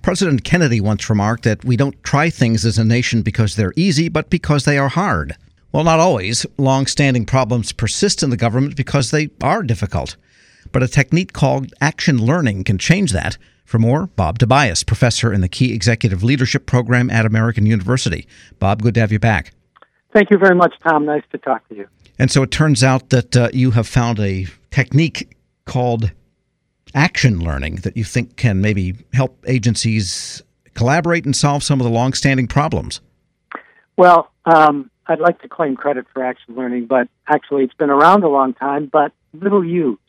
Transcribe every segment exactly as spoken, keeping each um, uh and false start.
President Kennedy once remarked that we don't try things as a nation because they're easy, but because they are hard. Well, not always. Long-standing problems persist in the government because they are difficult. But a technique called action learning can change that. For more, Bob Tobias, professor in the Key Executive Leadership Program at American University. Bob, good to have you back. Thank you very much, Tom. Nice to talk to you. And so it turns out that uh, you have found a technique called action learning that you think can maybe help agencies collaborate and solve some of the long-standing problems. Well, um, I'd like to claim credit for action learning, but actually it's been around a long time, but little used.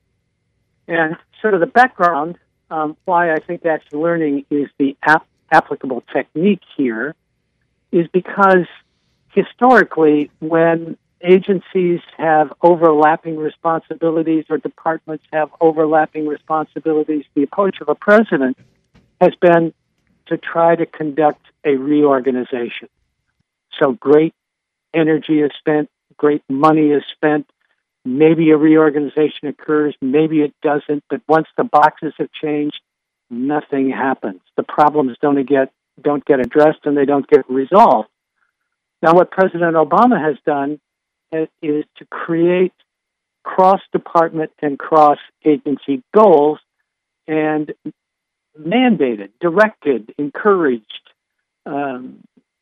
And sort of the background, um, why I think action learning is the ap- applicable technique here, is because historically, when agencies have overlapping responsibilities or departments have overlapping responsibilities, the approach of a president has been to try to conduct a reorganization. So great energy is spent, great money is spent, maybe a reorganization occurs, maybe it doesn't, but once the boxes have changed, nothing happens. The problems don't get don't get addressed and they don't get resolved. Now, what President Obama has done is to create cross-department and cross-agency goals and mandated, directed, encouraged um,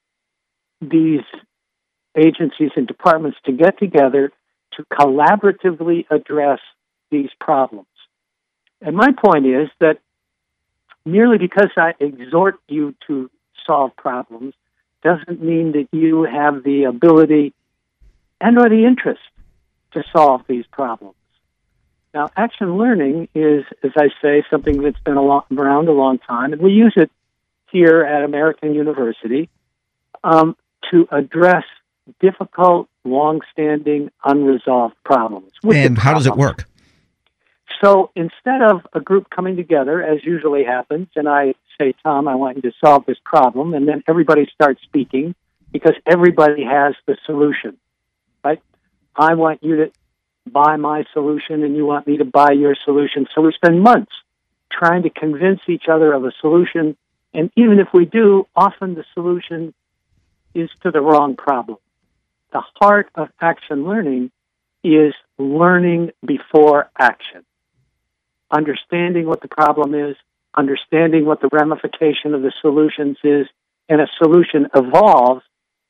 these agencies and departments to get together to collaboratively address these problems. And my point is that merely because I exhort you to solve problems doesn't mean that you have the ability and or the interest to solve these problems. Now, action learning is, as I say, something that's been a long, around a long time, and we use it here at American University um, to address difficult, long-standing, unresolved problems. And how does it work? So instead of a group coming together, as usually happens, and I say, Tom, I want you to solve this problem, and then everybody starts speaking because everybody has the solution, right? I want you to buy my solution, and you want me to buy your solution. So we spend months trying to convince each other of a solution, and even if we do, often the solution is to the wrong problem. The heart of action learning is learning before action. Understanding what the problem is, understanding what the ramification of the solutions is, and a solution evolves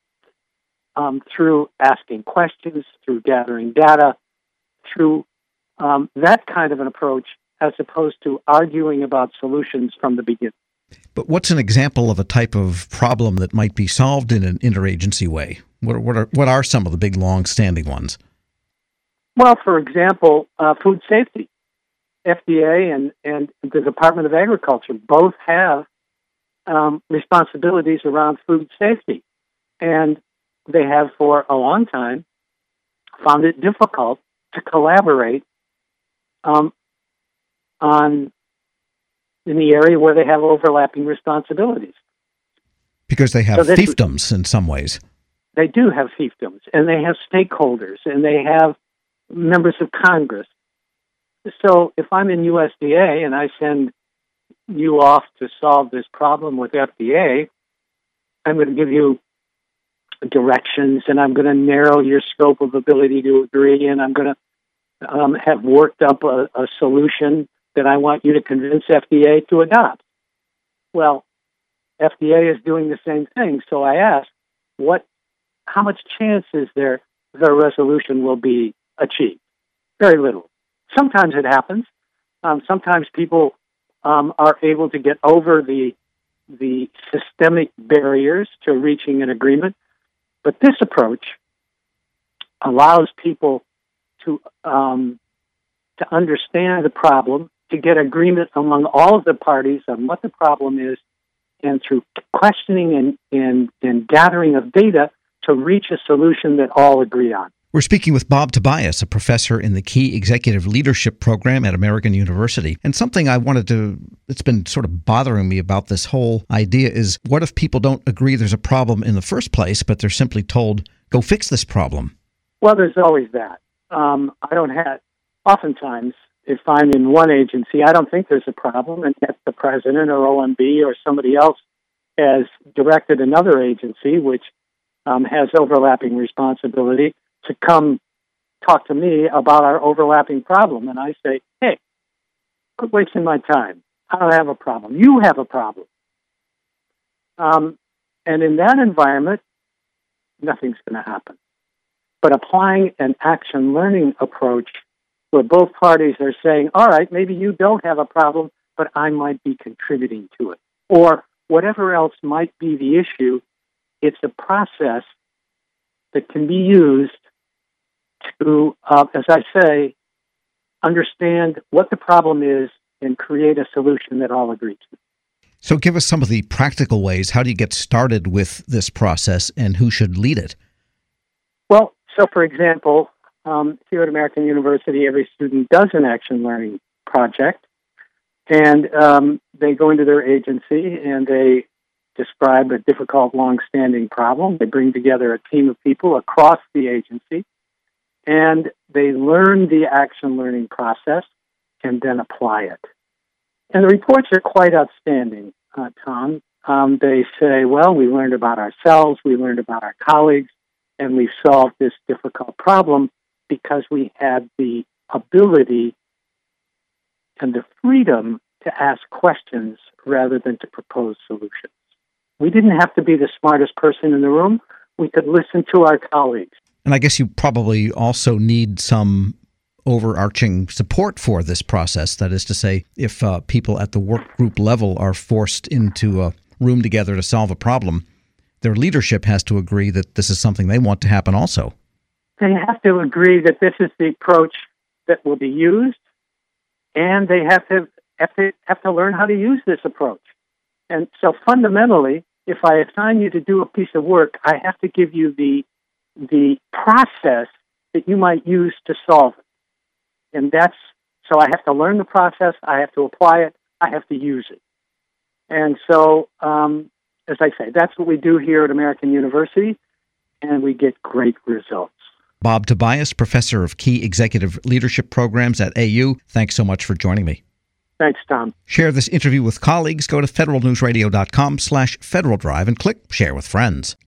um, through asking questions, through gathering data, through um, that kind of an approach, as opposed to arguing about solutions from the beginning. But what's an example of a type of problem that might be solved in an interagency way? What, what are what are some of the big, long-standing ones? Well, for example, uh, food safety. F D A and, and the Department of Agriculture both have um, responsibilities around food safety. And they have for a long time found it difficult to collaborate um, on in the area where they have overlapping responsibilities. Because they have so fiefdoms in some ways. They do have fiefdoms, and they have stakeholders, and they have members of Congress. So if I'm in U S D A and I send you off to solve this problem with F D A, I'm going to give you directions, and I'm going to narrow your scope of ability to agree, and I'm going to um, have worked up a, a solution that I want you to convince F D A to adopt. Well, F D A is doing the same thing, so I ask, what, how much chance is there the resolution will be achieved? Very little. Sometimes it happens. Um, sometimes people um, are able to get over the the systemic barriers to reaching an agreement. But this approach allows people to um, to understand the problem, to get agreement among all of the parties on what the problem is, and through questioning and, and, and gathering of data to reach a solution that all agree on. We're speaking with Bob Tobias, a professor in the Key Executive Leadership Program at American University. And something I wanted to, it's been sort of bothering me about this whole idea is, what if people don't agree there's a problem in the first place, but they're simply told, go fix this problem? Well, there's always that. Um, I don't have, oftentimes, if I'm in one agency, I don't think there's a problem, and yet the president or O M B or somebody else has directed another agency, which um, has overlapping responsibility, to come talk to me about our overlapping problem. And I say, hey, quit wasting my time. I don't have a problem. You have a problem. Um, and in that environment, nothing's going to happen. But applying an action learning approach where both parties are saying, all right, maybe you don't have a problem, but I might be contributing to it. Or whatever else might be the issue, it's a process that can be used to, uh, as I say, understand what the problem is and create a solution that all agree to. So give us some of the practical ways. How do you get started with this process, and who should lead it? Well, so for example, um, here at American University, every student does an action learning project, and um, they go into their agency and they describe a difficult, long-standing problem. They bring together a team of people across the agency, and they learn the action learning process and then apply it. And the reports are quite outstanding, uh, Tom. Um, they say, well, we learned about ourselves, we learned about our colleagues, and we solved this difficult problem because we had the ability and the freedom to ask questions rather than to propose solutions. We didn't have to be the smartest person in the room. We could listen to our colleagues. And I guess you probably also need some overarching support for this process. That is to say, if uh, people at the work group level are forced into a room together to solve a problem, their leadership has to agree that this is something they want to happen also. They have to agree that this is the approach that will be used, and they have to have to, have to learn how to use this approach. And so fundamentally, if I assign you to do a piece of work, I have to give you the the process that you might use to solve it. And that's, so I have to learn the process, I have to apply it, I have to use it. And so, um, as I say, that's what we do here at American University, and we get great results. Bob Tobias, Professor of Key Executive Leadership Programs at A U, thanks so much for joining me. Thanks, Tom. Share this interview with colleagues. Go to federal news radio dot com slash Federal Drive and click Share with Friends.